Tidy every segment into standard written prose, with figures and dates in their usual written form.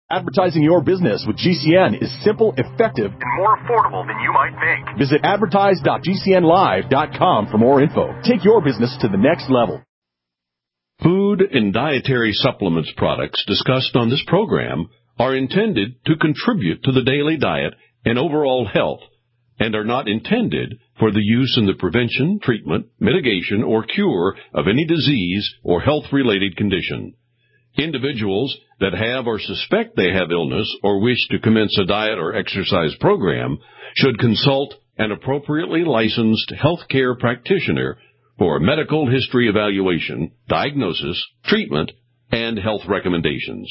Advertising your business with GCN is simple, effective, and more affordable than you might think. Visit advertise.gcnlive.com for more info. Take your business to the next level. Food and dietary supplements products discussed on this program are intended to contribute to the daily diet and overall health and are not intended for the use in the prevention, treatment, mitigation, or cure of any disease or health-related condition. Individuals that have or suspect they have illness or wish to commence a diet or exercise program should consult an appropriately licensed healthcare practitioner for medical history evaluation, diagnosis, treatment, and health recommendations.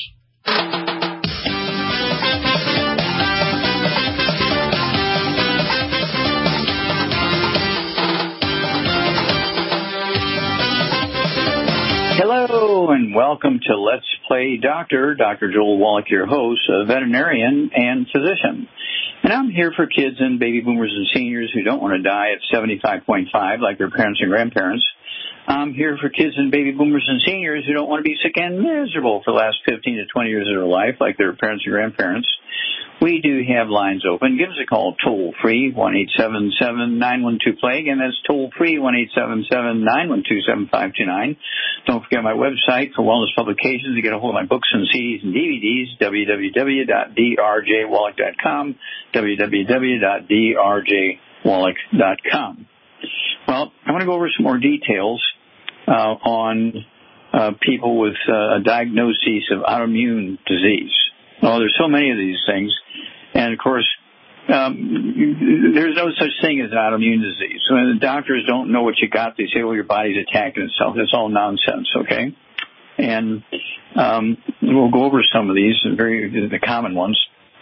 Hello and welcome to Let's Play Doctor. Dr. Joel Wallach, your host, a veterinarian and physician. And I'm here for kids and baby boomers and seniors who don't want to die at 75.5 like their parents and grandparents. I'm here for kids and baby boomers and seniors who don't want to be sick and miserable for the last 15 to 20 years of their life like their parents and grandparents. We do have lines open. Give us a call toll-free, 1-877-912-PLAGUE, and that's toll-free, 1-877-912-7529. Don't forget my website for wellness publications to get a hold of my books and CDs and DVDs, www.drjwallach.com, www.drjwallach.com. Well, I want to go over some more details on people with a diagnosis of autoimmune disease. Oh, there's so many of these things. And, of course, there's no such thing as an autoimmune disease. When the doctors don't know what you got, they say, well, your body's attacking itself. That's all nonsense, okay? And we'll go over some of these, the common ones.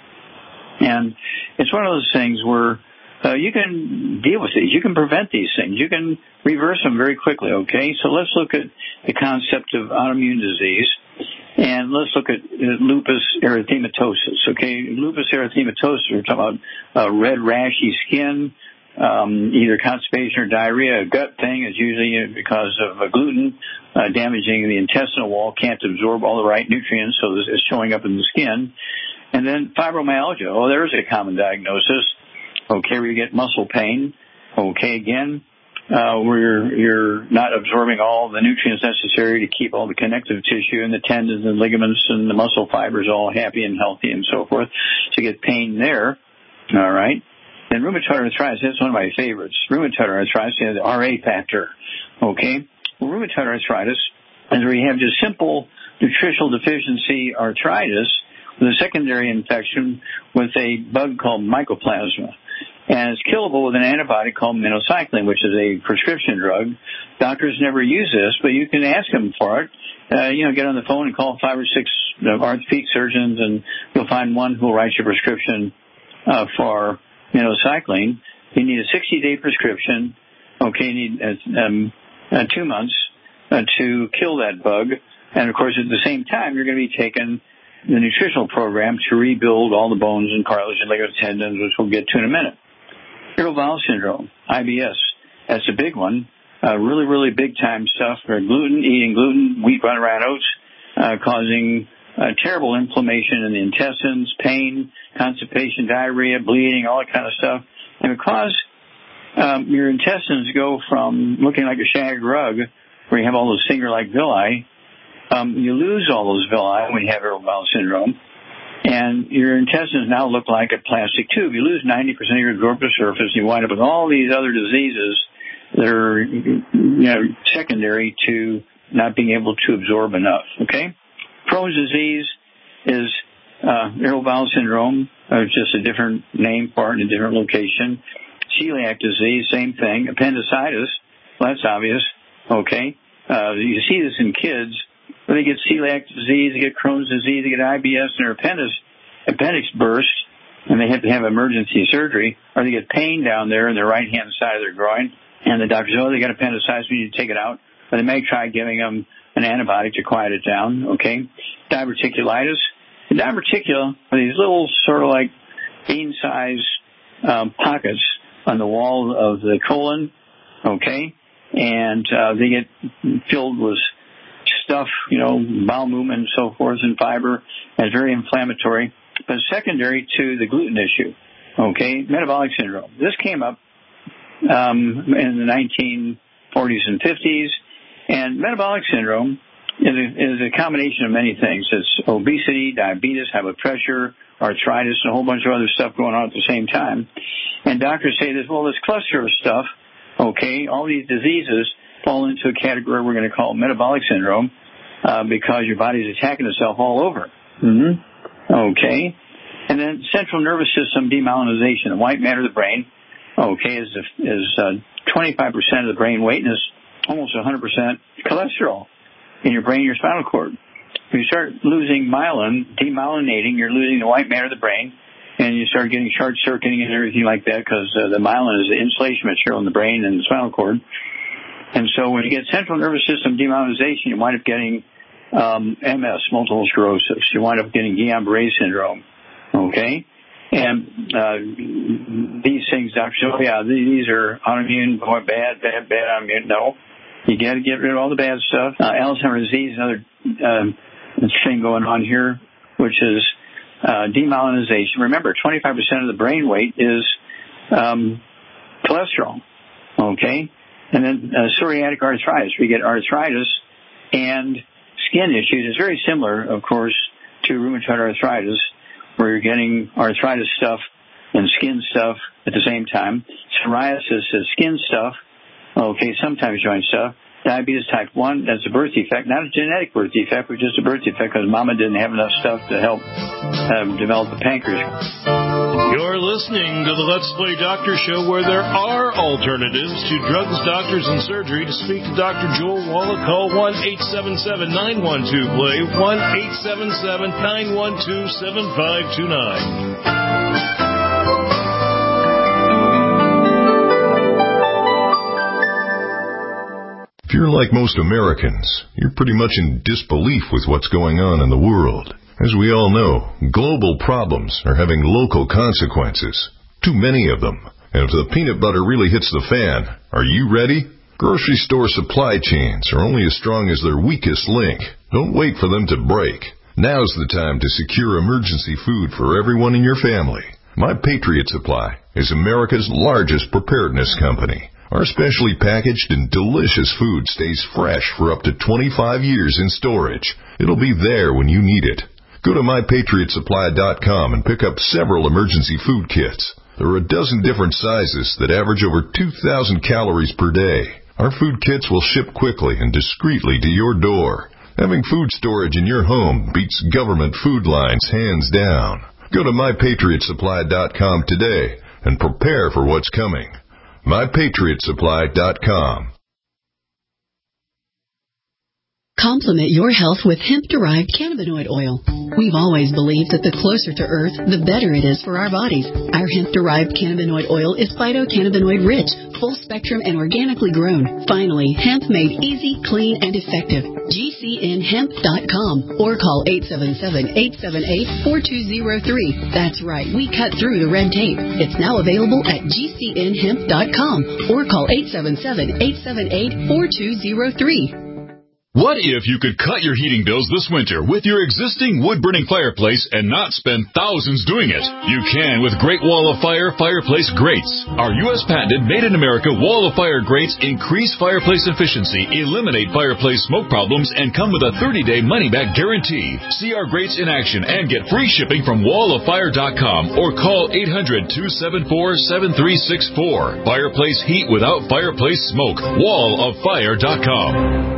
And it's one of those things where you can deal with these. You can prevent these things. You can reverse them very quickly, okay? So let's look at the concept of autoimmune disease. And let's look at lupus erythematosus, okay? Lupus erythematosus, we're talking about red, rashy skin, either constipation or diarrhea. A gut thing is usually because of gluten damaging the intestinal wall, can't absorb all the right nutrients, so it's showing up in the skin. And then fibromyalgia. Oh, there's a common diagnosis. Okay, where you get muscle pain. Okay, again, where you're not absorbing all the nutrients necessary to keep all the connective tissue and the tendons and ligaments and the muscle fibers all happy and healthy and so forth. So you get pain there. All right. And rheumatoid arthritis, that's one of my favorites. Rheumatoid arthritis, you have the RA factor. Okay. Well, rheumatoid arthritis is where you have just simple nutritional deficiency arthritis with a secondary infection with a bug called mycoplasma. And it's killable with an antibiotic called minocycline, which is a prescription drug. Doctors never use this, but you can ask them for it. Get on the phone and call 5 or 6 orthopedic surgeons, and you'll find one who will write you a prescription for minocycline. You need a 60-day prescription. Okay, you need 2 months to kill that bug. And, of course, at the same time, you're going to be taking the nutritional program to rebuild all the bones and cartilage and ligaments, tendons, which we'll get to in a minute. Irritable bowel syndrome, IBS, that's a big one. Really, really big-time stuff for eating gluten, wheat, rye, oats, causing terrible inflammation in the intestines, pain, constipation, diarrhea, bleeding, all that kind of stuff. And because your intestines go from looking like a shag rug, where you have all those finger-like villi, you lose all those villi when you have irritable bowel syndrome. And your intestines now look like a plastic tube. You lose 90% of your absorptive surface. You wind up with all these other diseases that are secondary to not being able to absorb enough. Okay? Crohn's disease is irritable bowel syndrome. Just a different name for it in a different location. Celiac disease, same thing. Appendicitis, well, that's obvious. Okay? You see this in kids. When they get celiac disease, they get Crohn's disease, they get IBS, and their appendix burst, and they have to have emergency surgery, or they get pain down there in the right-hand side of their groin, and the doctor says, oh, they got appendicitis, we need to take it out. But they may try giving them an antibiotic to quiet it down, okay? Diverticulitis. The diverticula are these little sort of like bean-sized pockets on the wall of the colon, okay? And they get filled with stuff, bowel movement and so forth, and fiber, as very inflammatory, but secondary to the gluten issue. Okay, metabolic syndrome. This came up in the 1940s and 50s, and metabolic syndrome is a combination of many things. It's obesity, diabetes, high blood pressure, arthritis, and a whole bunch of other stuff going on at the same time. And doctors say this cluster of stuff, okay, all these diseases fall into a category we're going to call metabolic syndrome because your body's attacking itself all over. Mm-hmm. Okay. And then central nervous system demyelinization, the white matter of the brain, okay, is 25% of the brain weight and is almost 100% cholesterol in your brain and your spinal cord. When you start losing myelin, demyelinating, you're losing the white matter of the brain, and you start getting short-circuiting and everything like that because the myelin is the insulation material in the brain and the spinal cord. And so when you get central nervous system demyelinization, you wind up getting MS, multiple sclerosis. You wind up getting Guillain-Barré syndrome, okay? And these things, doctors say, these are autoimmune, bad autoimmune. No. You got to get rid of all the bad stuff. Alzheimer's disease, another thing going on here, which is demyelinization. Remember, 25% of the brain weight is cholesterol, okay? And then psoriatic arthritis. We get arthritis and skin issues. It's very similar, of course, to rheumatoid arthritis, where you're getting arthritis stuff and skin stuff at the same time. Psoriasis is skin stuff, okay, sometimes joint stuff. Diabetes type 1, that's a birth defect, not a genetic birth defect, but just a birth defect because mama didn't have enough stuff to help develop the pancreas. You're listening to the Let's Play Doctor Show, where there are alternatives to drugs, doctors, and surgery. To speak to Dr. Joel Wallach, call 1-877-912-PLAY, 1-877-912-7529. If you're like most Americans, you're pretty much in disbelief with what's going on in the world. As we all know, global problems are having local consequences. Too many of them. And if the peanut butter really hits the fan, are you ready? Grocery store supply chains are only as strong as their weakest link. Don't wait for them to break. Now's the time to secure emergency food for everyone in your family. My Patriot Supply is America's largest preparedness company. Our specially packaged and delicious food stays fresh for up to 25 years in storage. It'll be there when you need it. Go to MyPatriotSupply.com and pick up several emergency food kits. There are a dozen different sizes that average over 2,000 calories per day. Our food kits will ship quickly and discreetly to your door. Having food storage in your home beats government food lines hands down. Go to MyPatriotSupply.com today and prepare for what's coming. MyPatriotSupply.com. Complement your health with hemp-derived cannabinoid oil. We've always believed that the closer to Earth, the better it is for our bodies. Our hemp-derived cannabinoid oil is phytocannabinoid-rich, full-spectrum, and organically grown. Finally, hemp made easy, clean, and effective. GCNHemp.com or call 877-878-4203. That's right, we cut through the red tape. It's now available at GCNHemp.com or call 877-878-4203. What if you could cut your heating bills this winter with your existing wood-burning fireplace and not spend thousands doing it? You can with Great Wall of Fire fireplace grates. Our U.S. patented made-in-America Wall of Fire grates increase fireplace efficiency, eliminate fireplace smoke problems, and come with a 30-day money-back guarantee. See our grates in action and get free shipping from walloffire.com or call 800-274-7364. Fireplace heat without fireplace smoke. walloffire.com.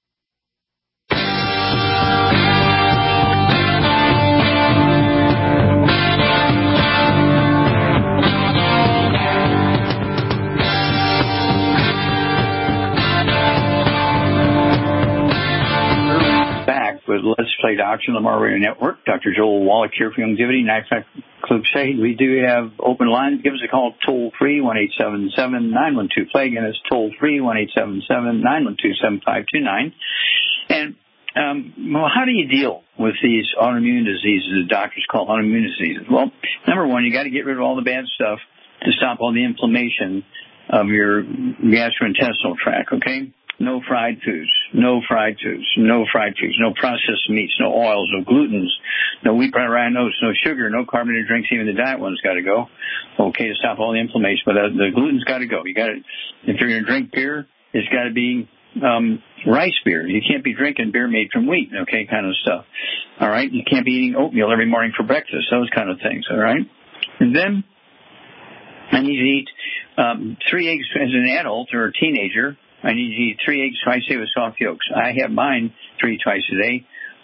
With Let's Play Doctor, Lamar Radio Network. Dr. Joel Wallach here for Longevity, 95 Club Shade. We do have open lines. Give us a call toll-free, 1-877-912-PLAY. Again, it's toll-free, 1-877-912-7529. And, how do you deal with these autoimmune diseases that doctors call autoimmune diseases? Well, number one, you got to get rid of all the bad stuff to stop all the inflammation of your gastrointestinal tract, okay? no fried foods, no processed meats, no oils, no glutens, no wheat, brown, rye, no sugar, no carbonated drinks. Even the diet one's got to go. Okay, to stop all the inflammation, but the gluten's got to go. You got to, if you're going to drink beer, it's got to be rice beer. You can't be drinking beer made from wheat. Okay, kind of stuff. All right, you can't be eating oatmeal every morning for breakfast. Those kind of things. All right, and then I need to eat 3 eggs as an adult or a teenager. I need to eat 3 eggs twice a day with soft yolks. I have mine 3 twice a day,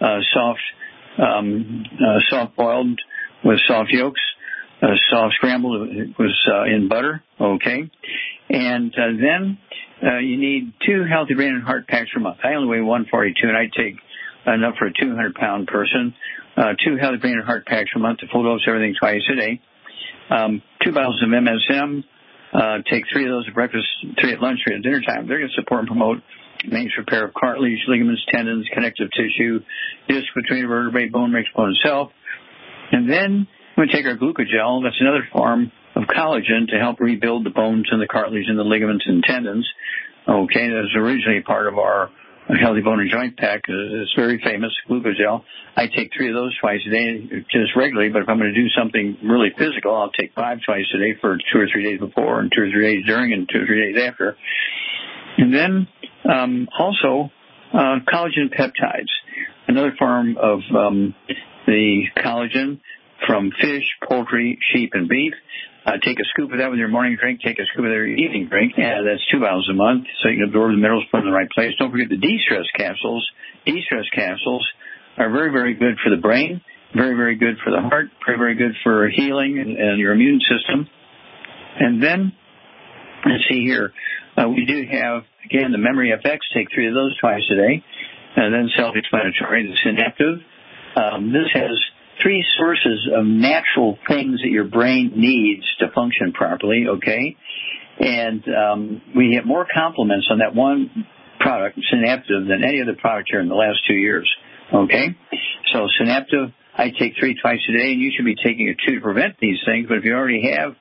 soft boiled with soft yolks, soft scrambled with in butter. Okay, and then you need 2 healthy brain and heart packs per month. I only weigh 142, and I take enough for a 200-pound person. 2 healthy brain and heart packs per month, the full dose, everything twice a day. 2 bottles of MSM. Take 3 of those at breakfast, 3 at lunch, 3 at dinner time. They're going to support and promote maintenance repair of cartilage, ligaments, tendons, connective tissue, disc between the vertebrae, bone makes bone itself. And then we're going to take our glucogel. That's another form of collagen to help rebuild the bones and the cartilage and the ligaments and tendons. Okay, that was originally part of our Healthy Bone and Joint Pack. It's very famous, glucogel. I take 3 of those twice a day, just regularly, but if I'm going to do something really physical, I'll take 5 twice a day for 2 or 3 days before and 2 or 3 days during and 2 or 3 days after. And then also collagen peptides, another form of the collagen from fish, poultry, sheep, and beef. Take a scoop of that with your morning drink. Take a scoop of that with your evening drink. That's 2 bottles a month, so you can absorb the minerals, put them in the right place. Don't forget the de-stress capsules. De-stress capsules are very, very good for the brain, very, very good for the heart, very, very good for healing and your immune system. And then, let's see here, we do have, again, the Memory FX. Take 3 of those twice a day. And then self-explanatory, the Synaptive. This has 3 sources of natural things that your brain needs to function properly, okay? And we have more compliments on that one product, Synaptive, than any other product here in the last 2 years, okay? So Synaptive, I take 3 twice a day, and you should be taking it 2 to prevent these things. But if you already have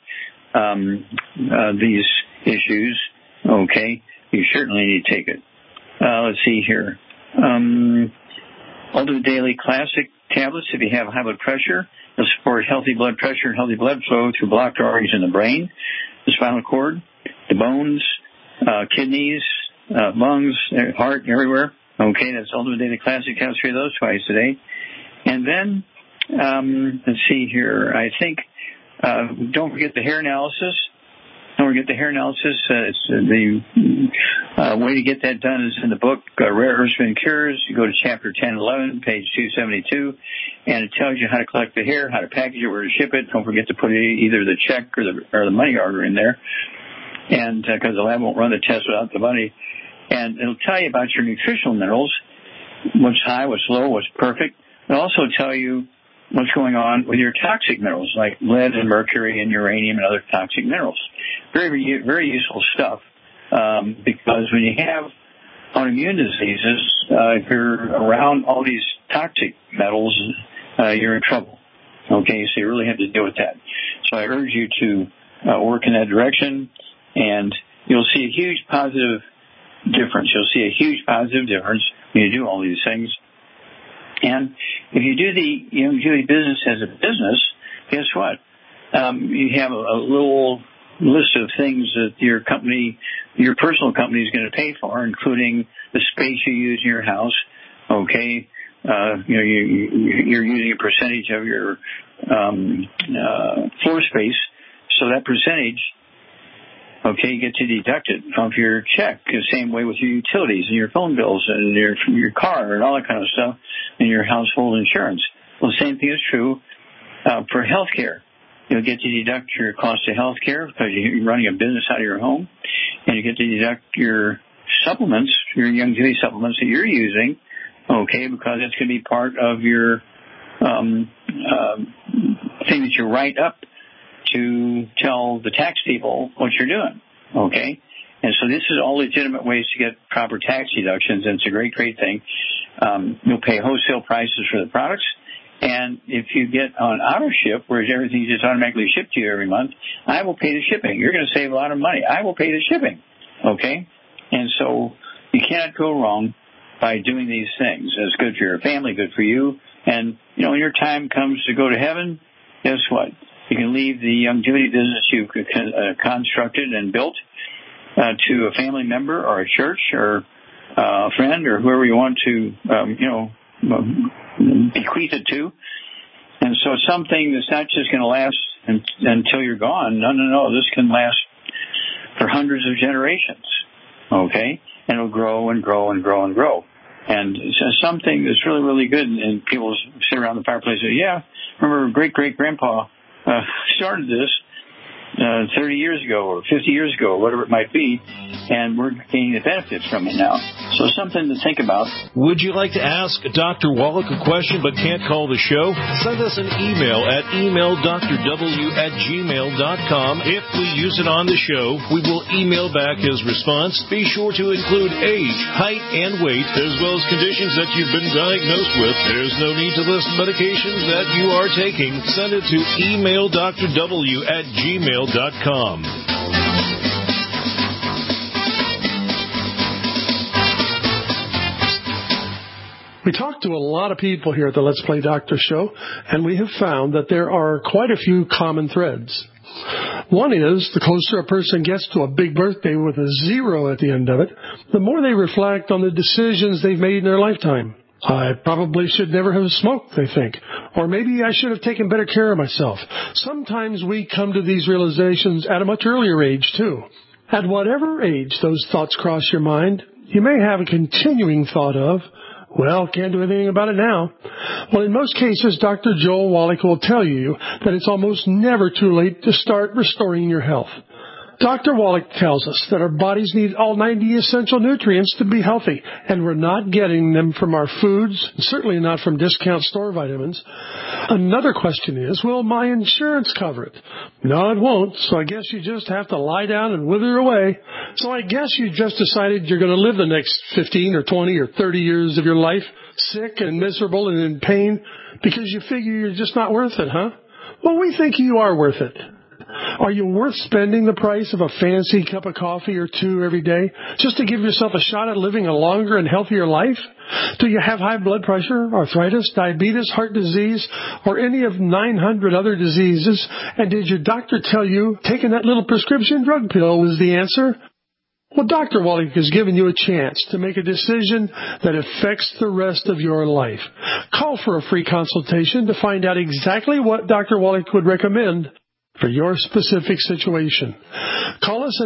these issues, okay, you certainly need to take it. Let's see here. Ultimate Daily Classic tablets, if you have high blood pressure, will support healthy blood pressure and healthy blood flow through blocked arteries in the brain, the spinal cord, the bones, kidneys, lungs, heart, everywhere. Okay, that's Ultimate Daily Classic. Have 3 of those twice a day. And then, let's see here. I think, don't forget the hair analysis. Don't forget the hair analysis. The way to get that done is in the book, Rare Earths and Cures. You go to chapter 10 and 11, page 272, and it tells you how to collect the hair, how to package it, where to ship it. Don't forget to put either the check or the money order in there, and because the lab won't run the test without the money. And it'll tell you about your nutritional minerals, what's high, what's low, what's perfect. It'll also tell you what's going on with your toxic minerals like lead and mercury and uranium and other toxic minerals. Very, very useful stuff because when you have autoimmune diseases, if you're around all these toxic metals, you're in trouble. Okay, so you really have to deal with that. So I urge you to work in that direction, and you'll see a huge positive difference. You'll see a huge positive difference when you do all these things. And if you do the business as a business, guess what? You have a little list of things that your company, your personal company is going to pay for, including the space you use in your house. Okay, you're using a percentage of your floor space, so that percentage, okay, you get to deduct it off your check. The same way with your utilities and your phone bills and your car and all that kind of stuff, and your household insurance. Well, the same thing is true for health care. You'll get to deduct your cost of health care because you're running a business out of your home, and you get to deduct your supplements, your Young Daily supplements that you're using, okay, because it's going to be part of your thing that you write up to tell the tax people what you're doing, okay? And so this is all legitimate ways to get proper tax deductions, and it's a great, great thing. You'll pay wholesale prices for the products, and if you get on auto ship, where everything's just automatically shipped to you every month, I will pay the shipping. You're going to save a lot of money. I will pay the shipping, okay? And so You cannot go wrong by doing these things. It's good for your family, good for you. And, when your time comes to go to heaven, guess what? You can leave the longevity business you've constructed and built to a family member or a church or a friend or whoever you want to, bequeath it to. And so something that's not just going to last until you're gone. No. This can last for hundreds of generations. Okay? And it'll grow and grow and grow and grow. And it's something that's really, really good. And people sit around the fireplace and say, yeah, remember great-great-grandpa started this 30 years ago or 50 years ago or whatever it might be, and we're gaining the benefits from it now. So something to think about. Would you like to ask Dr. Wallach a question but can't call the show? Send us an email at emaildrw@gmail.com. If we use it on the show, we will email back his response. Be sure to include age, height, and weight, as well as conditions that you've been diagnosed with. There's no need to list medications that you are taking. Send it to emaildrw@gmail.com. We talk to a lot of people here at the Let's Play Doctor show, and we have found that there are quite a few common threads. One is, the closer a person gets to a big birthday with a 0 at the end of it, the more they reflect on the decisions they've made in their lifetime. I probably should never have smoked, they think. Or maybe I should have taken better care of myself. Sometimes we come to these realizations at a much earlier age, too. At whatever age those thoughts cross your mind, you may have a continuing thought of, well, can't do anything about it now. Well, in most cases, Dr. Joel Wallach will tell you that it's almost never too late to start restoring your health. Dr. Wallach tells us that our bodies need all 90 essential nutrients to be healthy, and we're not getting them from our foods, certainly not from discount store vitamins. Another question is, will my insurance cover it? No, it won't, so I guess you just have to lie down and wither away. So I guess you just decided you're going to live the next 15 or 20 or 30 years of your life sick and miserable and in pain because you figure you're just not worth it, huh? Well, we think you are worth it. Are you worth spending the price of a fancy cup of coffee or two every day just to give yourself a shot at living a longer and healthier life? Do you have high blood pressure, arthritis, diabetes, heart disease, or any of 900 other diseases? And did your doctor tell you taking that little prescription drug pill was the answer? Well, Dr. Wallach has given you a chance to make a decision that affects the rest of your life. Call for a free consultation to find out exactly what Dr. Wallach would recommend for your specific situation. Call us at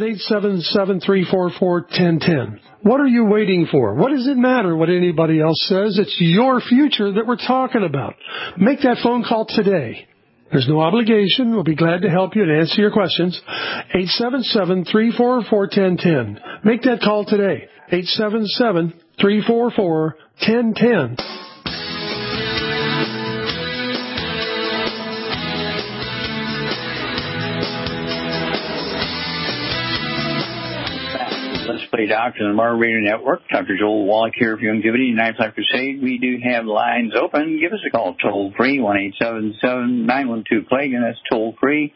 877-344-1010. What are you waiting for? What does it matter what anybody else says? It's your future that we're talking about. Make that phone call today. There's no obligation. We'll be glad to help you and answer your questions. 877-344-1010. Make that call today. 877-344-1010. Doctor on the Mar Radio Network. Dr. Joel Wallach here for Longevity and 9 Life Crusade. We do have lines open. Give us a call toll free, 1-877-912-PLAGUE, and that's toll free,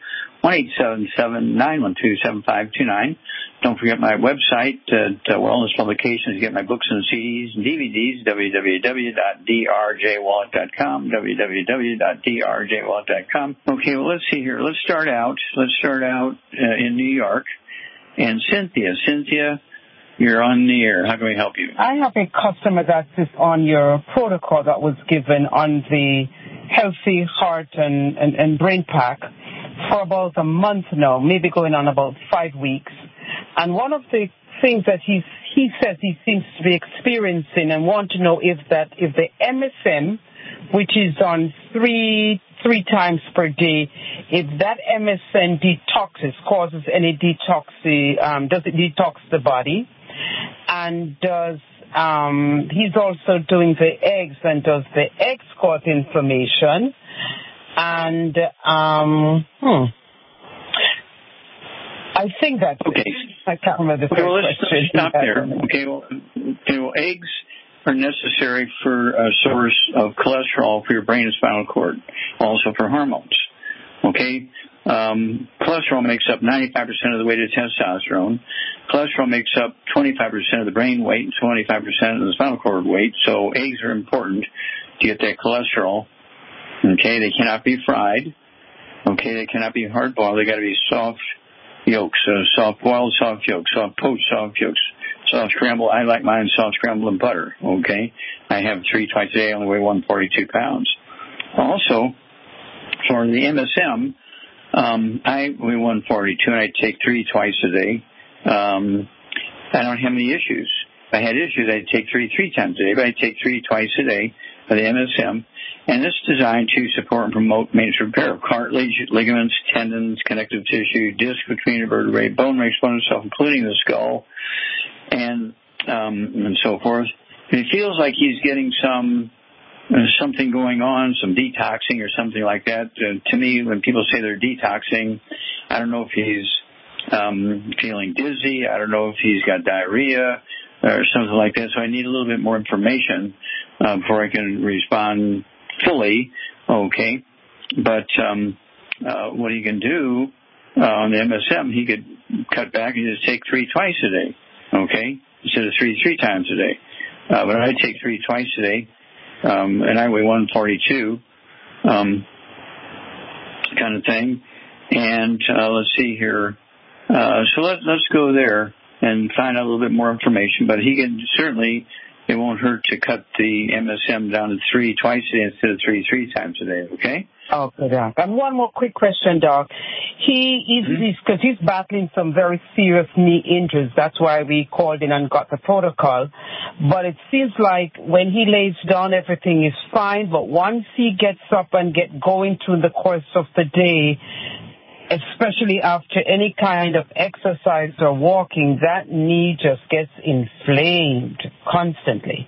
1-877-912-7529. Don't forget my website at Wellness Publications. Get my books and CDs and DVDs, www.drjwallach.com, www.drjwallach.com. Okay, well, let's see here. Let's start out in New York. And Cynthia, you're on the air. How can we help you? I have a customer that is on your protocol that was given on the Healthy Heart and Brain Pack for about a month now, maybe going on about 5 weeks. And one of the things that he says he seems to be experiencing and want to know if the MSM, which is on three times per day, if that MSM causes any detox, does it detox the body? And does he's also doing the eggs, and does the eggs cause inflammation? And I think that's okay. I can't remember the first question. Let's stop there. Okay, well, eggs are necessary for a source of cholesterol for your brain and spinal cord, also for hormones. Okay? Cholesterol makes up 95% of the weight of testosterone. cholesterol makes up 25% of the brain weight and 25% of the spinal cord weight. So eggs are important to get that cholesterol. Okay, they cannot be fried. Okay, they cannot be hard boiled. They got to be soft yolks, soft boiled, soft yolks, soft poached, soft yolks, soft scrambled. I like mine soft scrambled in butter. Okay, I have 3 twice a day. I only weigh 142 pounds. Also, for the MSM, I weigh 142 and I take 3 twice a day. I don't have any issues. If I had issues, I'd take 3 times a day, but I take 3 twice a day for the MSM. And it's designed to support and promote maintenance repair of cartilage, ligaments, tendons, connective tissue, disc between the vertebrae, bone reexpose itself, including the skull, and so forth. And he feels like he's getting something going on, some detoxing or something like that. To me, when people say they're detoxing, I don't know if he's feeling dizzy. I don't know if he's got diarrhea or something like that. So I need a little bit more information before I can respond fully. Okay. But what he can do on the MSM, he could cut back and just take 3 twice a day. Okay, instead of 3 times a day. But I take 3 twice a day, and I weigh 142, kind of thing. And let's see here. So let's go there and find out a little bit more information. But he can certainly, it won't hurt to cut the MSM down to 3 twice a day instead of 3 times a day, okay? Okay, Doc. And one more quick question, Doc. Because he's battling some very serious knee injuries. That's why we called in and got the protocol. But it seems like when he lays down, everything is fine. But once he gets up and get going through the course of the day, especially after any kind of exercise or walking, that knee just gets inflamed constantly.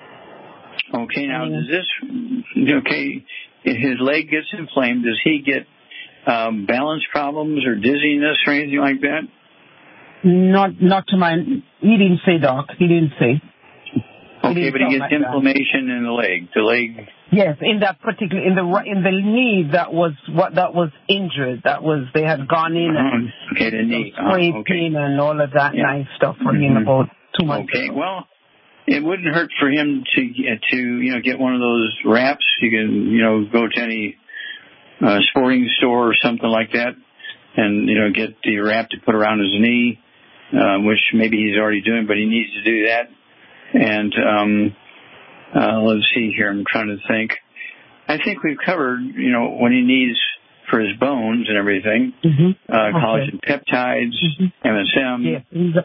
Okay, now does this, okay, if his leg gets inflamed, does he get balance problems or dizziness or anything like that? Not to my, he didn't say, Doc, he didn't say. Okay, but he gets inflammation in the leg. The leg. Yes, in that particular, in the knee that was injured. They had gone in and the knee. Spray pain and all of that nice stuff for him about 2 months ago. Okay, well, it wouldn't hurt for him to get one of those wraps. You can go to any sporting store or something like that, and get the wrap to put around his knee, which maybe he's already doing, but he needs to do that. And let's see here. I'm trying to think. I think we've covered, what he needs for his bones and everything. Collagen peptides, MSM.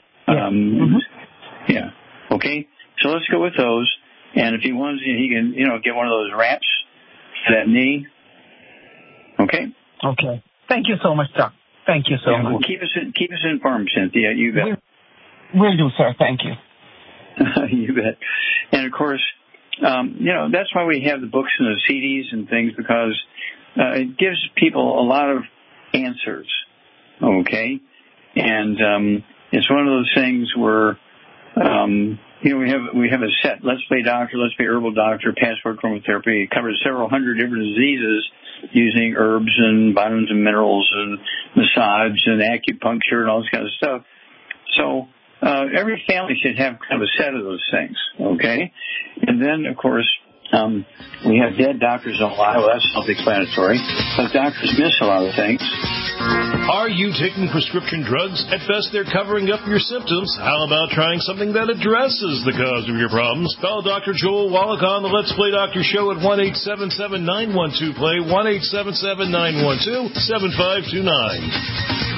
Yeah. Okay. So let's go with those. And if he wants, he can, get one of those wraps for that knee. Okay. Okay. Thank you so much, Doc. Thank you so much. Well, keep us informed, Cynthia. You bet. Will do, sir. Thank you. You bet. And of course, that's why we have the books and the CDs and things, because it gives people a lot of answers. Okay. And it's one of those things where we have a set. Let's Play Doctor, Let's Play Herbal Doctor, Passport Chromotherapy. It covers several hundred different diseases using herbs and vitamins and minerals and massage and acupuncture and all this kind of stuff. So every family should have kind of a set of those things, okay? And then, of course, we have dead doctors on a lot. Well, that's self-explanatory. But doctors miss a lot of things. Are you taking prescription drugs? At best, they're covering up your symptoms. How about trying something that addresses the cause of your problems? Call Dr. Joel Wallach on the Let's Play Doctor Show at 1-877-912-PLAY, 1-877-912-7529.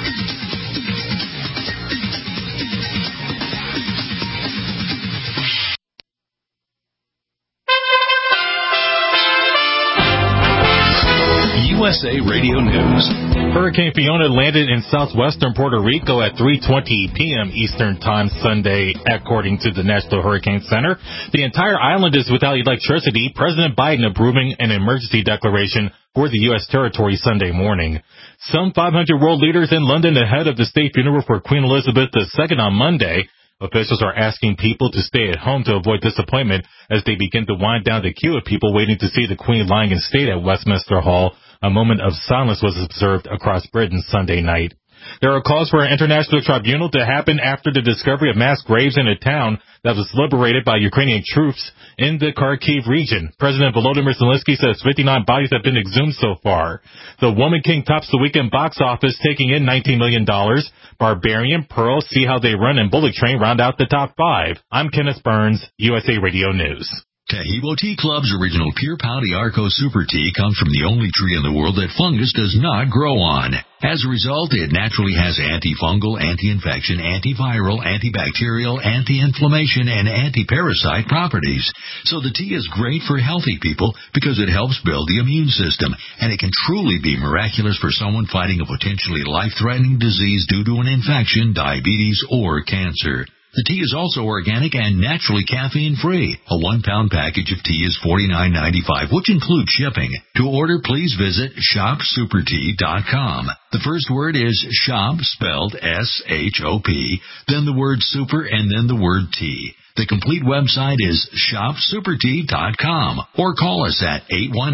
USA Radio News. Hurricane Fiona landed in southwestern Puerto Rico at 3:20 p.m. Eastern Time Sunday, according to the National Hurricane Center. The entire island is without electricity. President Biden approving an emergency declaration for the U.S. territory Sunday morning. Some 500 world leaders in London ahead of the state funeral for Queen Elizabeth II on Monday. Officials are asking people to stay at home to avoid disappointment as they begin to wind down the queue of people waiting to see the Queen lying in state at Westminster Hall. A moment of silence was observed across Britain Sunday night. There are calls for an international tribunal to happen after the discovery of mass graves in a town that was liberated by Ukrainian troops in the Kharkiv region. President Volodymyr Zelensky says 59 bodies have been exhumed so far. The Woman King tops the weekend box office, taking in $19 million. Barbarian, Pearl, See How They Run, and Bullet Train round out the top 5. I'm Kenneth Burns, USA Radio News. Taheebo Tea Club's original Pure Pau D'Arco Super Tea comes from the only tree in the world that fungus does not grow on. As a result, it naturally has antifungal, anti-infection, antiviral, antibacterial, anti-inflammation, and anti-parasite properties. So the tea is great for healthy people because it helps build the immune system, and it can truly be miraculous for someone fighting a potentially life-threatening disease due to an infection, diabetes, or cancer. The tea is also organic and naturally caffeine-free. A 1-pound package of tea is $49.95, which includes shipping. To order, please visit shopsupertea.com. The first word is shop, spelled S-H-O-P, then the word super, and then the word tea. The complete website is shopsupertea.com, or call us at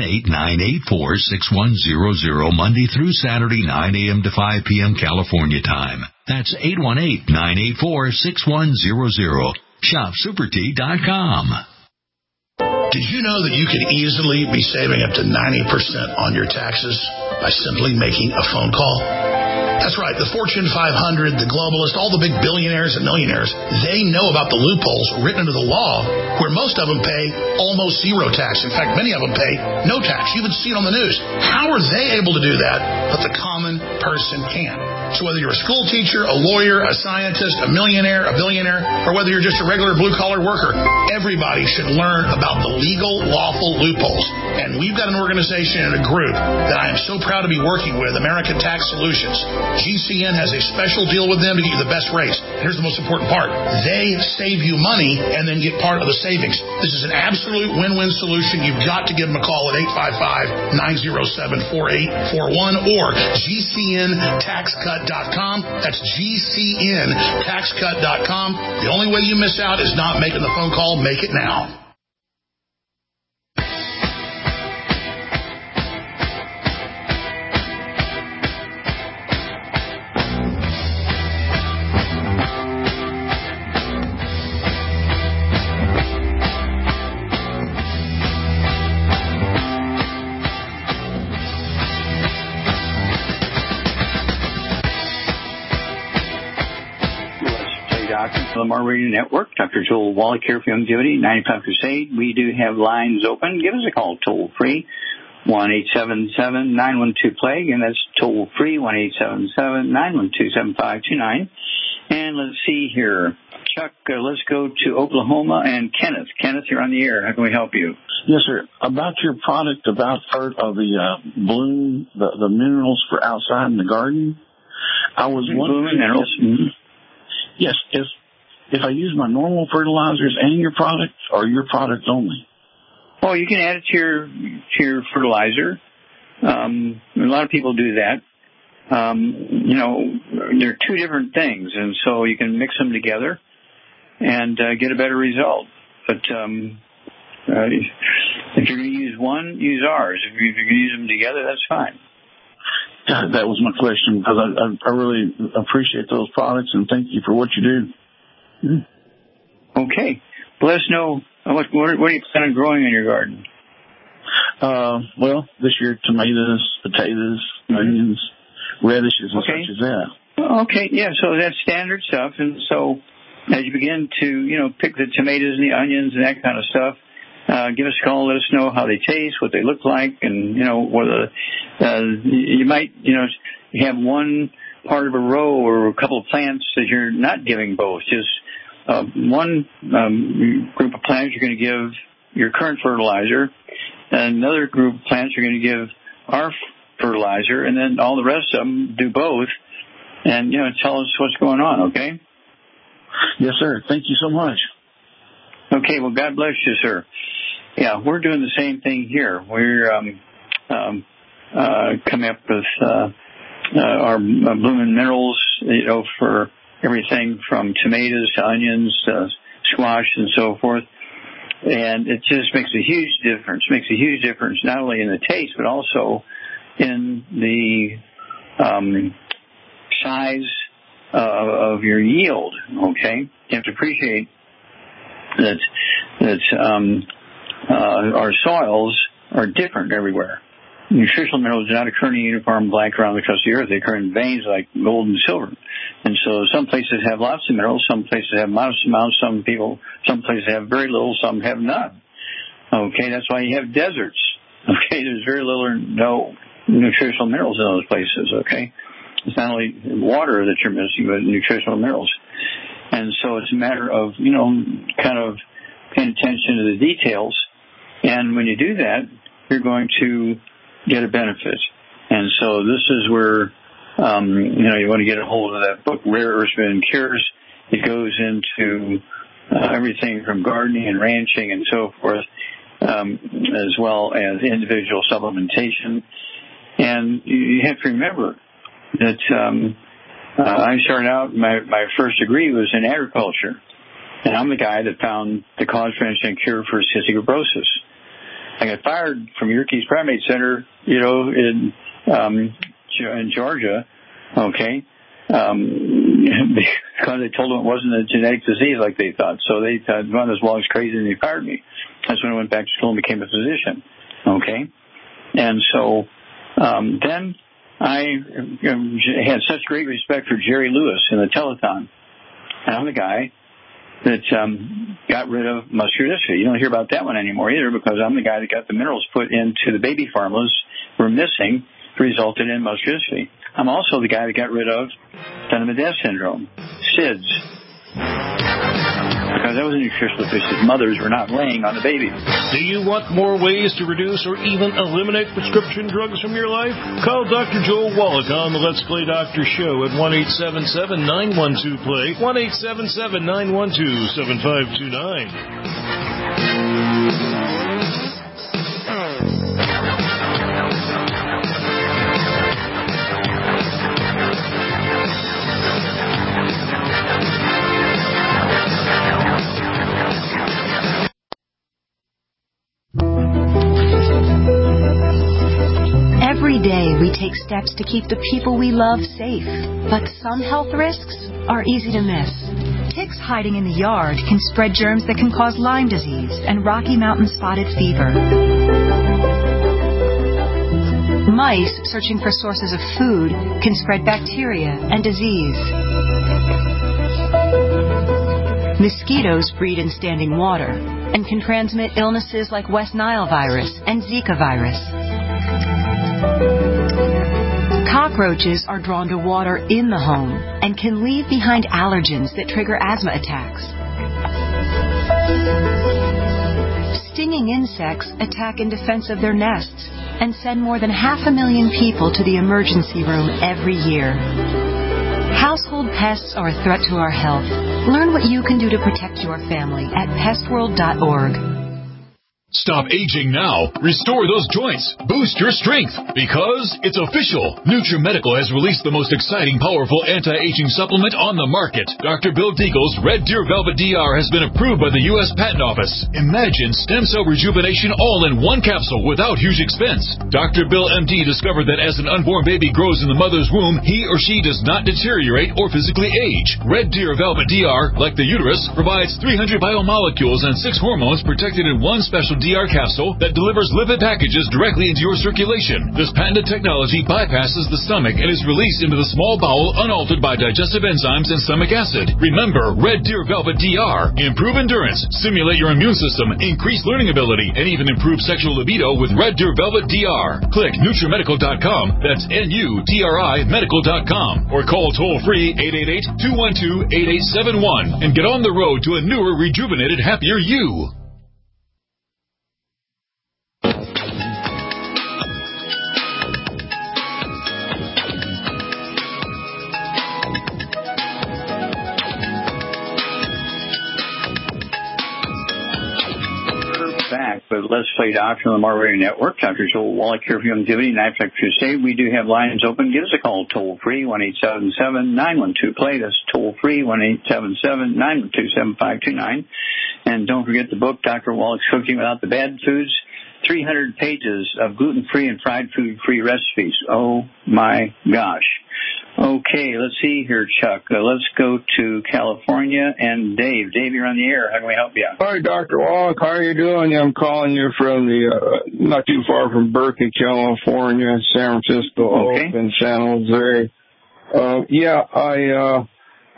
818-984-6100 Monday through Saturday, 9 a.m. to 5 p.m. California time. That's 818-984-6100. Shopsupertea.com. Did you know that you could easily be saving up to 90% on your taxes by simply making a phone call? That's right. The Fortune 500, the globalists, all the big billionaires and millionaires, they know about the loopholes written into the law where most of them pay almost zero tax. In fact, many of them pay no tax. You even see it on the news. How are they able to do that, but the common person can't? So whether you're a school teacher, a lawyer, a scientist, a millionaire, a billionaire, or whether you're just a regular blue-collar worker, everybody should learn about the legal, lawful loopholes. And we've got an organization and a group that I am so proud to be working with, American Tax Solutions. GCN has a special deal with them to get you the best rates. Here's the most important part. They save you money and then get part of the savings. This is an absolute win-win solution. You've got to give them a call at 855-907-4841 or GCNTaxCut.com. That's GCNTaxCut.com. The only way you miss out is not making the phone call. Make it now. Lamar Radio Network. Dr. Joel Wallach here for Longevity, 95 Crusade. We do have lines open. Give us a call toll free, 1-877-912-PLAGUE, and that's toll free, 1-877-912-7529. And let's see here. Chuck, let's go to Oklahoma and Kenneth. Kenneth, you're on the air. How can we help you? Yes, sir. About your product, about the bloom, the minerals for outside in the garden. I was wondering. Minerals. Yes, if I use my normal fertilizers and your product, or your product only? Oh, you can add it to your fertilizer. A lot of people do that. They're two different things, and so you can mix them together and get a better result. But if you're going to use one, use ours. If you're going to use them together, that's fine. That was my question, because I really appreciate those products, and thank you for what you do. Okay. Let us know what do you plan on growing in your garden? Well, this year tomatoes, potatoes, onions, radishes, and such as that. Okay, yeah. So that's standard stuff, and so as you begin to pick the tomatoes and the onions and that kind of stuff, give us a call. Let us know how they taste, what they look like, and whether you might have one part of a row or a couple of plants that you're not giving both. Just one group of plants you're going to give your current fertilizer, and another group of plants you're going to give our fertilizer, and then all the rest of them do both. And tell us what's going on. Okay. Yes, sir. Thank you so much. Okay. Well, God bless you, sir. Yeah, we're doing the same thing here. We're coming up with our blooming minerals, for everything from tomatoes to onions, squash, and so forth. And it just makes a huge difference. Makes a huge difference not only in the taste, but also in the size of your yield. Okay, you have to appreciate that our soils are different everywhere. Nutritional minerals do not occur in a uniform blank around the crust of the earth. They occur in veins like gold and silver. And so some places have lots of minerals, some places have modest amounts, some places have very little, some have none. Okay, that's why you have deserts. Okay, there's very little or no nutritional minerals in those places, okay? It's not only water that you're missing, but nutritional minerals. And so it's a matter of, kind of paying attention to the details. And when you do that, you're going to get a benefit. And so this is where, you want to get a hold of that book, Rare Earths and Cures. It goes into everything from gardening and ranching and so forth, as well as individual supplementation. And you have to remember that I started out, my first degree was in agriculture. And I'm the guy that found the cause, prevention, and cure for cystic fibrosis. I got fired from Yerkes Primate Center, in Georgia, okay, because they told them it wasn't a genetic disease like they thought. So they thought, well, this was crazy, and they fired me. That's when I went back to school and became a physician, okay. And so then I had such great respect for Jerry Lewis in the telethon. And I'm the guy that got rid of muscular dystrophy. You don't hear about that one anymore either, because I'm the guy that got the minerals put into the baby formulas were missing, resulted in muscular dystrophy. I'm also the guy that got rid of Phelan-McDermid syndrome, SIDS, because that was a nutritional deficiency. Mothers were not laying on the baby. Do you want more ways to reduce or even eliminate prescription drugs from your life? Call Dr. Joel Wallach on the Let's Play Doctor Show at 1-877-912-PLAY, 1-877-912-7529. Every day we take steps to keep the people we love safe, but some health risks are easy to miss. Ticks hiding in the yard can spread germs that can cause Lyme disease and Rocky Mountain spotted fever. Mice searching for sources of food can spread bacteria and disease. Mosquitoes breed in standing water and can transmit illnesses like West Nile virus and Zika virus. Cockroaches are drawn to water in the home and can leave behind allergens that trigger asthma attacks. Stinging insects attack in defense of their nests and send more than 500,000 people to the emergency room every year. Household pests are a threat to our health. Learn what you can do to protect your family at pestworld.org. Stop aging now. Restore those joints. Boost your strength. Because it's official. NutriMedical has released the most exciting, powerful anti-aging supplement on the market. Dr. Bill Deagle's Red Deer Velvet DR has been approved by the U.S. Patent Office. Imagine stem cell rejuvenation all in one capsule without huge expense. Dr. Bill MD discovered that as an unborn baby grows in the mother's womb, he or she does not deteriorate or physically age. Red Deer Velvet DR, like the uterus, provides 300 biomolecules and 6 hormones protected in one special DR capsule that delivers lipid packages directly into your circulation. This patented technology bypasses the stomach and is released into the small bowel unaltered by digestive enzymes and stomach acid. Remember, Red Deer Velvet DR. Improve endurance, stimulate your immune system, increase learning ability, and even improve sexual libido with Red Deer Velvet DR. Click NutriMedical.com, that's NUTRI Medical.com, or call toll-free 888-212-8871 and get on the road to a newer, rejuvenated, happier you. Back, but Let's Play Doctor on the Mar Radio Network. Dr. Joel Wallach here for Longevity Knife Crusade. We do have lines open. Give us a call toll free 1-877-912-PLAY. That's toll free 1-877-912-7529. And don't forget the book, Dr. Wallach's Cooking Without the Bad Foods. 300 pages of gluten-free and fried food-free recipes. Oh my gosh. Okay, let's see here, Chuck. Let's go to California and Dave. Dave, you're on the air. How can we help you? Hi, Dr. Wallach. How are you doing? I'm calling you from the not too far from Berkeley, California, San Francisco, okay. and San Jose. I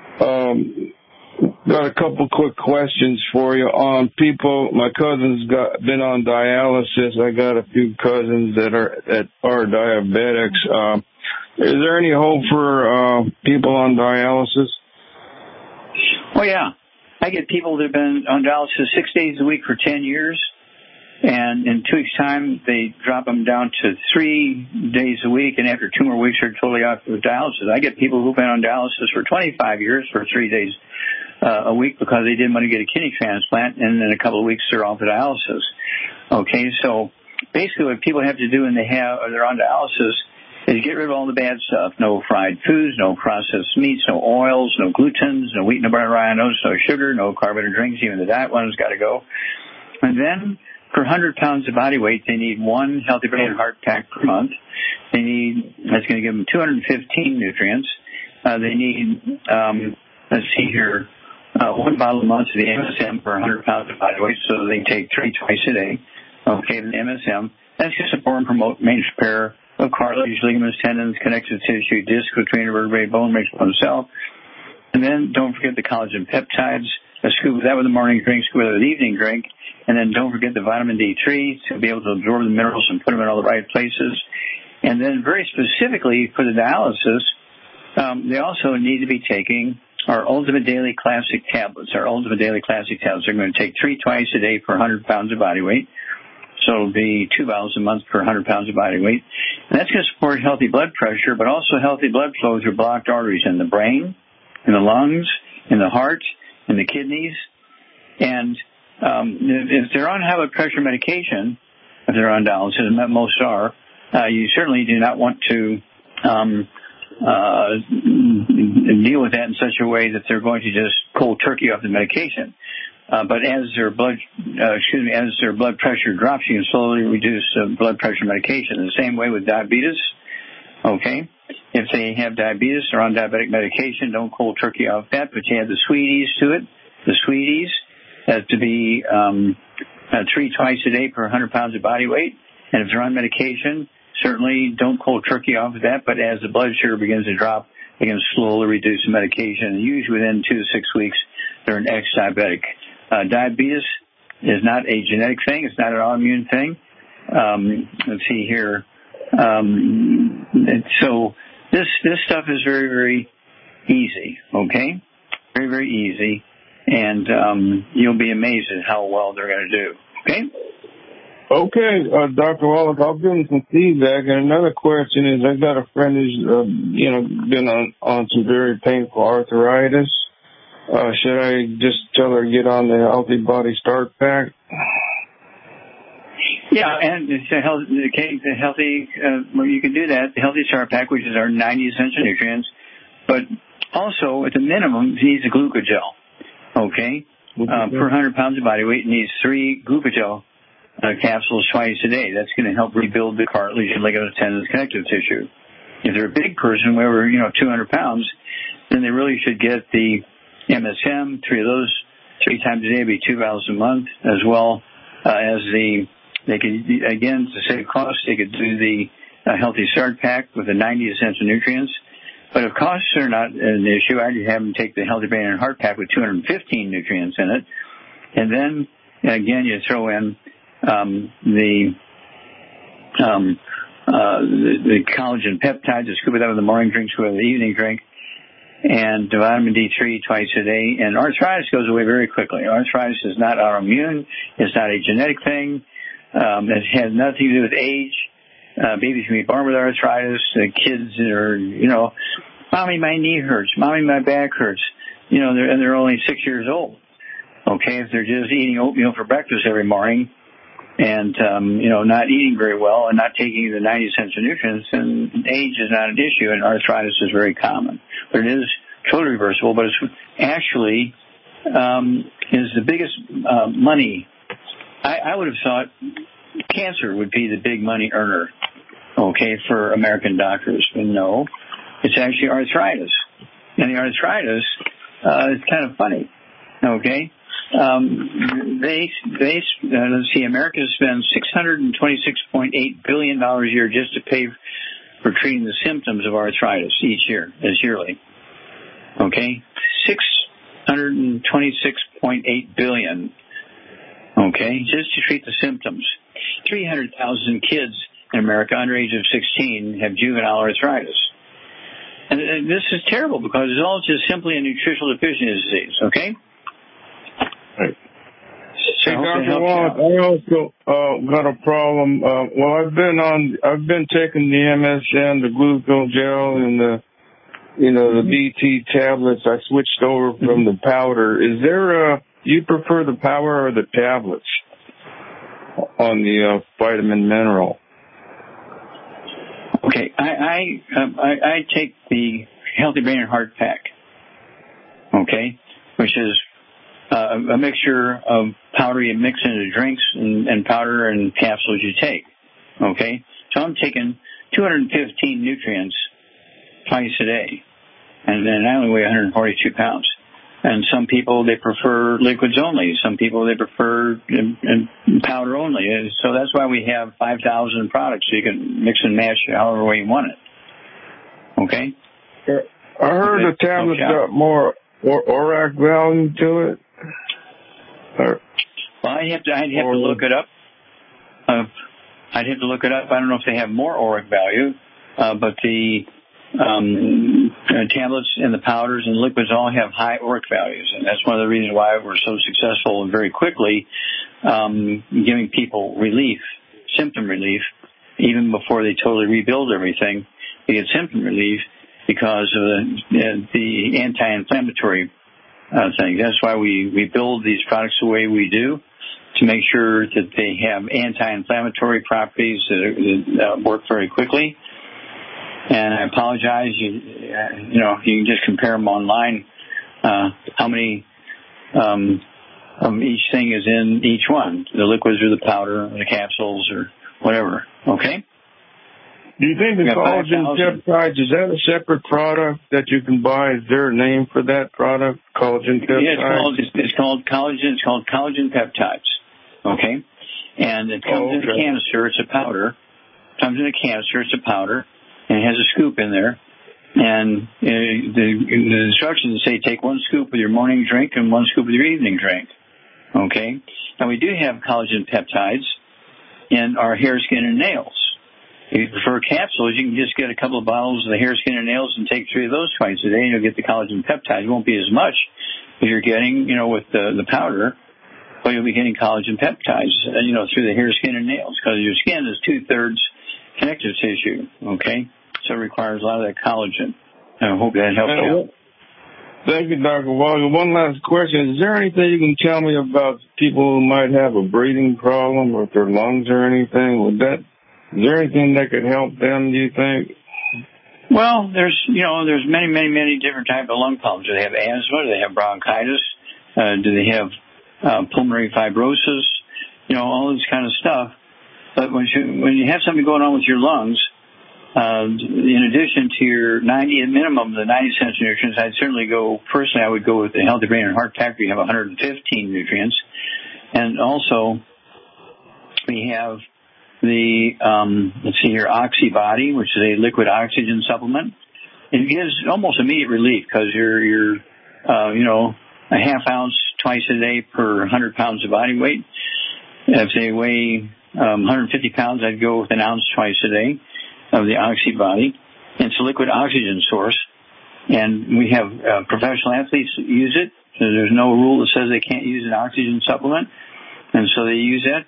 got a couple quick questions for you on people. My cousin's been on dialysis. I got a few cousins that are diabetics. Is there any hope for people on dialysis? Oh, yeah. I get people that have been on dialysis 6 days a week for 10 years, and in 2 weeks' time, they drop them down to 3 days a week, and after 2 more weeks, they're totally off of dialysis. I get people who've been on dialysis for 25 years for 3 days a week because they didn't want to get a kidney transplant, and in a couple of weeks, they're off of dialysis. Okay, so basically what people have to do when they're on dialysis is get rid of all the bad stuff. No fried foods, no processed meats, no oils, no glutens, no wheat, no butter, ryenos, no sugar, no carbonated drinks. Even the diet one's got to go. And then for 100 pounds of body weight, they need one Healthy Brain and Heart Pack per month. That's going to give them 215 nutrients. They need, let's see here, one bottle a month of the MSM for 100 pounds of body weight, so they take 3 twice a day. Okay, the MSM. That's going to support and promote maintenance repair of cartilage, ligaments, tendons, connective tissue, disc between vertebrae, bone, makes bone cell. And then don't forget the collagen peptides. A scoop of that with a morning drink, scoop of that with an evening drink. And then don't forget the vitamin D3 to be able to absorb the minerals and put them in all the right places. And then very specifically for the dialysis, they also need to be taking our Ultimate Daily Classic tablets. Our Ultimate Daily Classic tablets are going to take 3 twice a day for 100 pounds of body weight. So it'll be 2 bottles a month per 100 pounds of body weight. And that's going to support healthy blood pressure, but also healthy blood flow through blocked arteries in the brain, in the lungs, in the heart, in the kidneys. And if they're on high blood pressure medication, if they're on dialysis, and most are, you certainly do not want to deal with that in such a way that they're going to just cold turkey off the medication. But as their blood pressure drops, you can slowly reduce blood pressure medication. The same way with diabetes. Okay, if they have diabetes or on diabetic medication, don't cold turkey off that. But you add the sweeties to it. The sweeties to be 3 twice a day per 100 pounds of body weight. And if they're on medication, certainly don't cold turkey off of that. But as the blood sugar begins to drop, they can slowly reduce the medication. And usually within 2 to 6 weeks, they're an ex-diabetic. Diabetes is not a genetic thing. It's not an autoimmune thing. Let's see here. So this stuff is very, very easy, okay? Very, very easy. And you'll be amazed at how well they're going to do, okay? Okay, Dr. Wallach, I'll give him some feedback. And another question is, I've got a friend who's, been on some very painful arthritis. Should I just tell her to get on the Healthy Body Start Pack? Yeah, and it's a healthy, you can do that. The Healthy Start Pack, which is our 90 essential nutrients, but also at the minimum, it needs a glucogel. Okay, per 100 pounds of body weight, it needs 3 glucogel capsules twice a day. That's going to help rebuild the cartilage and ligaments, tendons, connective tissue. If they're a big person, over 200 pounds, then they really should get the MSM, 3 of those 3 times a day, be 2 bottles a month, as well as they could, again, to save costs, they could do the Healthy Start Pack with the 90 essential nutrients. But if costs are not an issue, I'd have them take the Healthy Brain and Heart Pack with 215 nutrients in it. And then, again, you throw in the collagen peptides, a scoop of that with the morning drink, scoop of the evening drink, and vitamin D3 twice a day. And arthritis goes away very quickly. Arthritis is not autoimmune. It's not a genetic thing. It has nothing to do with age. Babies can be born with arthritis. Kids are, Mommy, my knee hurts. Mommy, my back hurts. They're only 6 years old. Okay, if they're just eating oatmeal for breakfast every morning and, not eating very well and not taking the 90 essential nutrients, then age is not an issue, and arthritis is very common. But it is totally reversible, but it's actually is the biggest money. I would have thought cancer would be the big money earner, okay, for American doctors. But no, It's actually arthritis. And the arthritis is kind of funny. Okay? Let's see, America spends $626.8 billion a year just to pay for treating the symptoms of arthritis each year, yearly. Okay? $626.8 billion. Okay? Just to treat the symptoms. 300,000 kids in America under age of 16 have juvenile arthritis. And this is terrible because it's all just simply a nutritional deficiency disease, okay? Right. Hey, Dr. Wallach, I also got a problem. I've been taking the MSM, the glucose gel, and the BT tablets. I switched over from the powder. Is there you prefer the powder or the tablets on the vitamin mineral? Okay, I take the Healthy Brain and Heart Pack, okay, which is a mixture of powder you mix into drinks and powder and capsules you take, okay? So I'm taking 215 nutrients twice a day, and then I only weigh 142 pounds. And some people, they prefer liquids only. Some people, they prefer powder only. And so that's why we have 5,000 products, so you can mix and match however way you want it. Okay? I heard the tablets got more ORAC value to it. Well, I'd have to look it up. I'd have to look it up. I don't know if they have more ORAC value, but the tablets and the powders and liquids all have high ORAC values, and that's one of the reasons why we're so successful and very quickly giving people relief, symptom relief, even before they totally rebuild everything. They get symptom relief because of the anti-inflammatory thing. That's why we build these products the way we do, to make sure that they have anti-inflammatory properties that work very quickly. And I apologize, you can just compare them online, how many of each thing is in each one, the liquids or the powder or the capsules or whatever, okay? Do you think the collagen peptides, is that a separate product that you can buy? Is there a name for that product, collagen peptides? Yeah, it's called collagen. It's called collagen peptides, okay? And it comes in a canister. It's a powder. It comes in a canister. It's a powder. And it has a scoop in there. And the instructions say take 1 scoop with your morning drink and 1 scoop with your evening drink. Okay? Now, we do have collagen peptides in our hair, skin, and nails. If you prefer capsules, you can just get a couple of bottles of the hair, skin, and nails and take 3 of those twice a day, and you'll get the collagen peptides. It won't be as much as you're getting, with the powder, but you'll be getting collagen peptides, through the hair, skin, and nails, because your skin is 2/3 connective tissue, okay? So it requires a lot of that collagen. I hope that helps you. Thank you, Dr. Walker. One last question. Is there anything you can tell me about people who might have a breathing problem or if their lungs or anything? Is there anything that could help them, do you think? Well, there's many, many, many different types of lung problems. Do they have asthma? Do they have bronchitis? Do they have pulmonary fibrosis? All this kind of stuff. But when you have something going on with your lungs, in addition to your minimum of the 90 essential nutrients, I would go with the Healthy Brain and Heart Pack. We have 115 nutrients. And also, we have the, Oxybody, which is a liquid oxygen supplement. It gives almost immediate relief because you're a half ounce twice a day per 100 pounds of body weight. If they weigh 150 pounds, I'd go with an ounce twice a day of the Oxybody. It's a liquid oxygen source, and we have professional athletes use it. So there's no rule that says they can't use an oxygen supplement, and so they use that.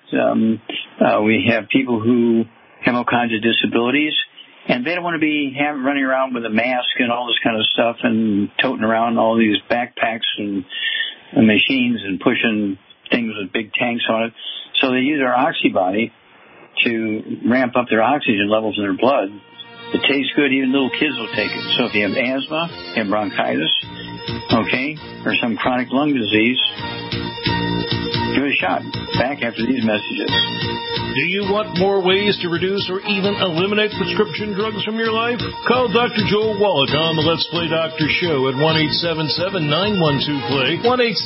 We have people who have all kinds of disabilities, and they don't want to be running around with a mask and all this kind of stuff and toting around all these backpacks and machines and pushing things with big tanks on it. So they use our Oxybody to ramp up their oxygen levels in their blood. It tastes good. Even little kids will take it. So if you have asthma, you have bronchitis, okay, or some chronic lung disease, Give it a shot. Back after these messages. Do you want more ways to reduce or even eliminate prescription drugs from your life? Call Dr. Joel Wallach on the Let's Play Doctor Show at 1-877-912-PLAY,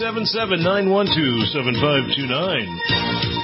1-877-912-7529.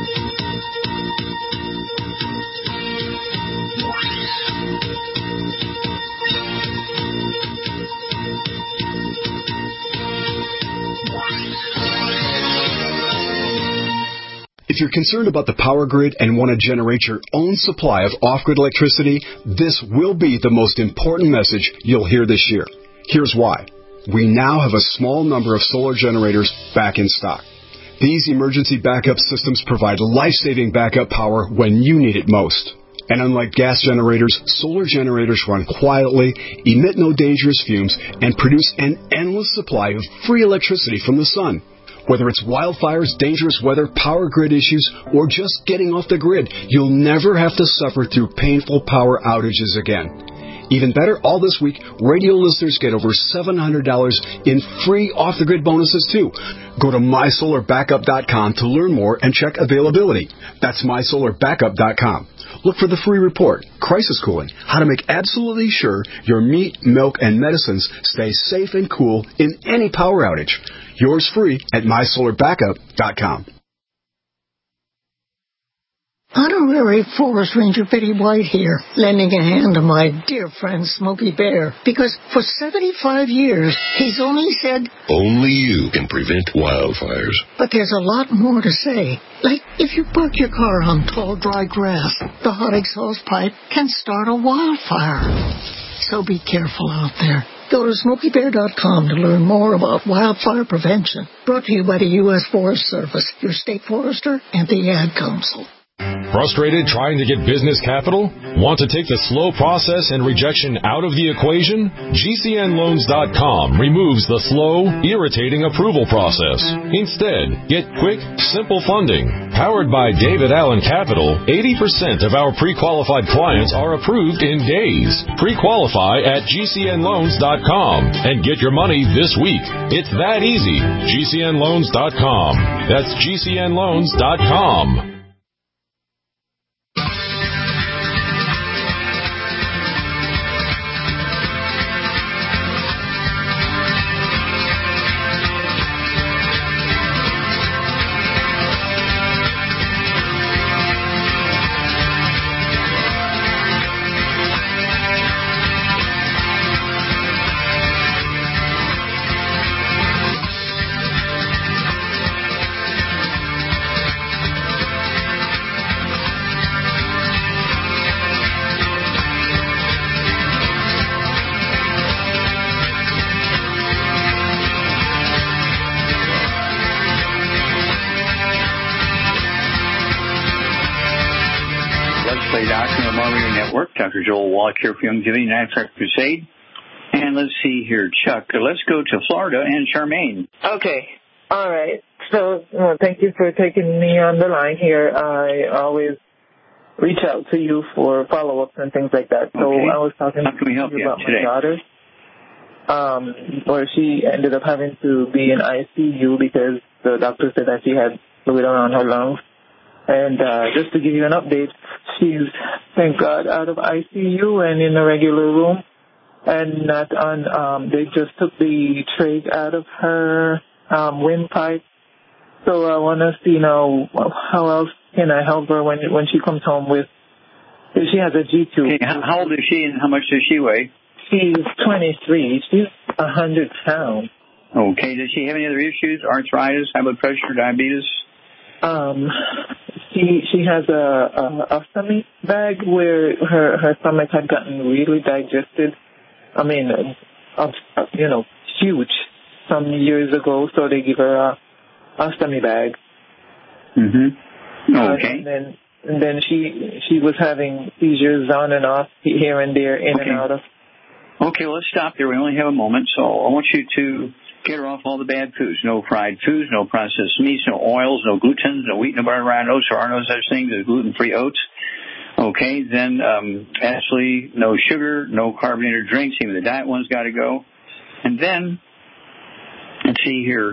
If you're concerned about the power grid and want to generate your own supply of off-grid electricity, this will be the most important message you'll hear this year. Here's why. We now have a small number of solar generators back in stock. These emergency backup systems provide life-saving backup power when you need it most. And unlike gas generators, solar generators run quietly, emit no dangerous fumes, and produce an endless supply of free electricity from the sun. Whether it's wildfires, dangerous weather, power grid issues, or just getting off the grid, you'll never have to suffer through painful power outages again. Even better, all this week, radio listeners get over $700 in free off-the-grid bonuses, too. Go to MySolarBackup.com to learn more and check availability. That's MySolarBackup.com. Look for the free report, Crisis Cooling, how to make absolutely sure your meat, milk, and medicines stay safe and cool in any power outage. Yours free at MySolarBackup.com. Honorary Forest Ranger Betty White here, lending a hand to my dear friend Smokey Bear, because for 75 years, he's only said, only you can prevent wildfires. But there's a lot more to say. Like, if you park your car on tall, dry grass, the hot exhaust pipe can start a wildfire. So be careful out there. Go to SmokeyBear.com to learn more about wildfire prevention. Brought to you by the U.S. Forest Service, your state forester, and the Ad Council. Frustrated trying to get business capital? Want to take the slow process and rejection out of the equation? GCNLoans.com removes the slow, irritating approval process. Instead, get quick, simple funding. Powered by David Allen Capital, 80% of our pre-qualified clients are approved in days. Pre-qualify at GCNLoans.com and get your money this week. It's that easy. GCNLoans.com. That's GCNLoans.com. Dr. Joel Wallach here for Young Giving National Crusade. And let's see here, Chuck. Let's go to Florida and Charmaine. Okay. All right. So thank you for taking me on the line here. I always reach out to you for follow-ups and things like that. So I was talking to you about my daughter, where she ended up having to be in ICU because the doctor said that she had fluid on her lungs. And just to give you an update, she's, thank God, out of ICU and in a regular room. And not on, they just took the trach out of her windpipe. So I want to see now how else can I help her when she comes home with, if she has a G-tube. Okay, how old is she and how much does she weigh? She's 23. She's 100 pounds. Okay, does she have any other issues? Arthritis, high blood pressure, diabetes? She has a stomach bag where her stomach had gotten really digested. I mean, huge some years ago. So they give her a stomach bag. Mm-hmm. Okay. And then she was having seizures on and off here and there, in and out of. Okay, well, let's stop there. We only have a moment, so I want you to get her off all the bad foods. No fried foods, no processed meats, no oils, no gluten, no wheat, no butter, rye oats. There are no such things as gluten-free oats. Okay, then absolutely no sugar, no carbonated drinks. Even the diet one's got to go. And then, let's see here,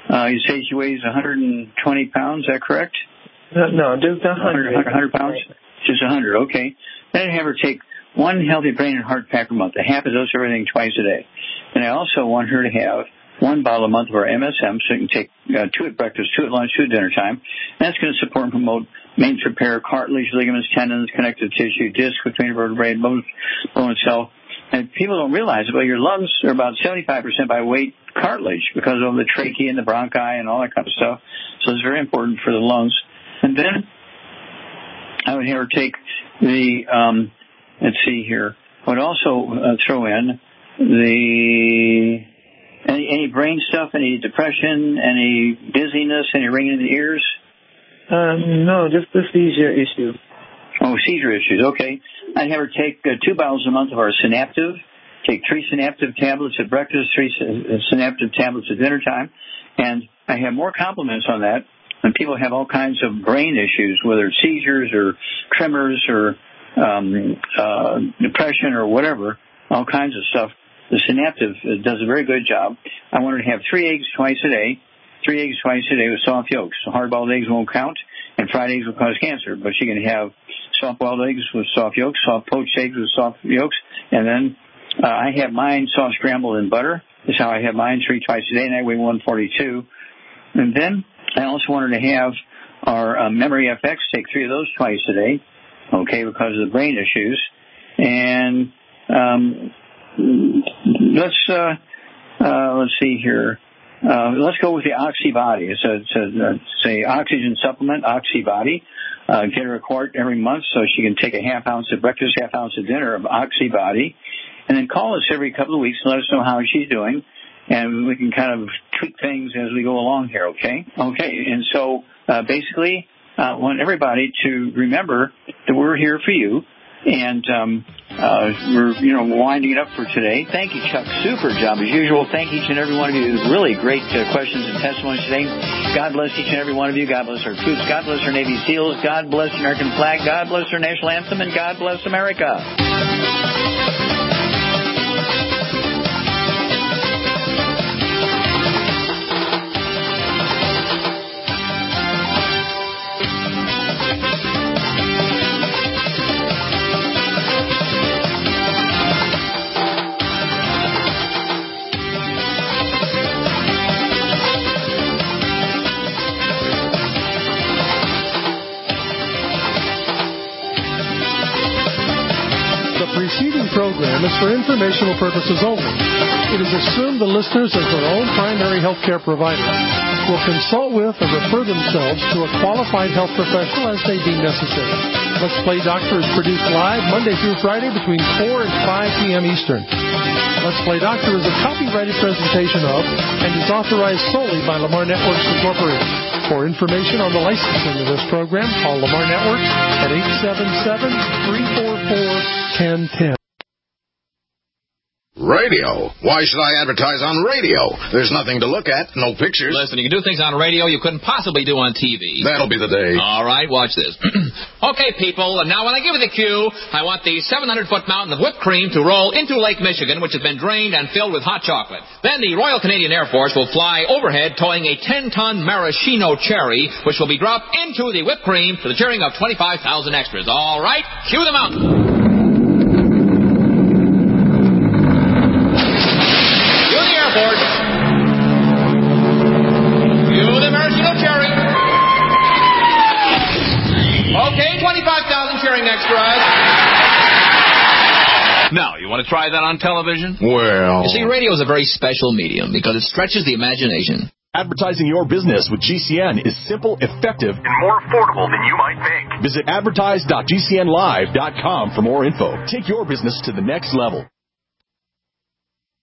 You say she weighs 120 pounds, is that correct? No, just 100. 100 pounds? Just 100, okay. Then I have her take one healthy brain and heart pack a month, a half a dose of everything twice a day. And I also want her to have one bottle a month of our MSM, so you can take 2 at breakfast, 2 at lunch, 2 at dinner time. And that's going to support and promote maintenance repair, cartilage, ligaments, tendons, connective tissue, disc between vertebrae, bone itself. And people don't realize it, but your lungs are about 75% by weight cartilage because of the trachea and the bronchi and all that kind of stuff. So it's very important for the lungs. And then I would have her take the, let's see here, I would also throw in the, any brain stuff, any depression, any dizziness, any ringing in the ears? No, just the seizure issue. Oh, seizure issues, okay. I'd have her take 2 bottles a month of our Synaptive, take 3 Synaptive tablets at breakfast, 3 Synaptive tablets at dinner time, and I have more compliments on that. And people have all kinds of brain issues, whether it's seizures or tremors or depression or whatever, all kinds of stuff. The Synaptive does a very good job. I want her to have 3 eggs twice a day. 3 eggs twice a day with soft yolks. So hard-boiled eggs won't count, and fried eggs will cause cancer. But she can have soft-boiled eggs with soft yolks, soft poached eggs with soft yolks, and then I have mine soft scrambled in butter. That's how I have mine 3 twice a day, and I weigh 142. And then I also want her to have our Memory FX, take 3 of those twice a day, okay, because of the brain issues. And let's see here. Let's go with the Oxybody. It's a oxygen supplement, Oxybody. Get her a quart every month so she can take a half ounce at breakfast, half ounce at dinner of Oxybody. And then call us every couple of weeks and let us know how she's doing. And we can kind of tweak things as we go along here, okay? Okay, and so basically I want everybody to remember that we're here for you. And we're, winding it up for today. Thank you, Chuck. Super job as usual. Thank each and every one of you. Really great questions and testimonies today. God bless each and every one of you. God bless our troops. God bless our Navy SEALs. God bless the American flag. God bless our national anthem. And God bless America. Program is for informational purposes only. It is assumed the listeners, as their own primary health care provider, will consult with or refer themselves to a qualified health professional as they deem necessary. Let's Play Doctor is produced live Monday through Friday between 4 and 5 p.m. Eastern. Let's Play Doctor is a copyrighted presentation of and is authorized solely by Lamar Networks Incorporated. For information on the licensing of this program, call Lamar Networks at 877-344-1010. Radio? Why should I advertise on radio? There's nothing to look at, no pictures. Listen, you can do things on radio you couldn't possibly do on TV. That'll be the day. All right, watch this. Okay, people, now when I give you the cue, I want the 700-foot mountain of whipped cream to roll into Lake Michigan, which has been drained and filled with hot chocolate. Then the Royal Canadian Air Force will fly overhead towing a 10-ton maraschino cherry, which will be dropped into the whipped cream to the cheering of 25,000 extras. All right, cue the mountain. Okay, 25,000 cheering extras. Now, you want to try that on television? Well... You see, radio is a very special medium because it stretches the imagination. Advertising your business with GCN is simple, effective, and more affordable than you might think. Visit advertise.gcnlive.com for more info. Take your business to the next level.